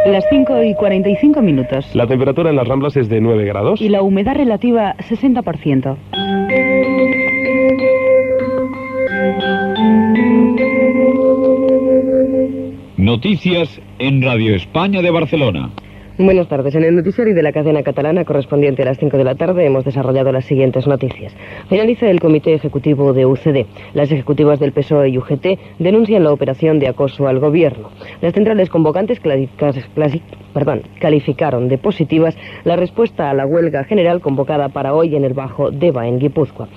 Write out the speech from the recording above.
Las 5:45. La temperatura en las Ramblas es de 9 grados. Y la humedad relativa 60%. Noticias en Radio España de Barcelona. Buenas tardes. En el noticiario de la cadena catalana correspondiente a las 5 de la tarde hemos desarrollado las siguientes noticias. Finaliza el Comité Ejecutivo de UCD. Las ejecutivas del PSOE y UGT denuncian la operación de acoso al gobierno. Las centrales convocantes calificaron de positivas la respuesta a la huelga general convocada para hoy en el Bajo Deba, en Guipúzcoa.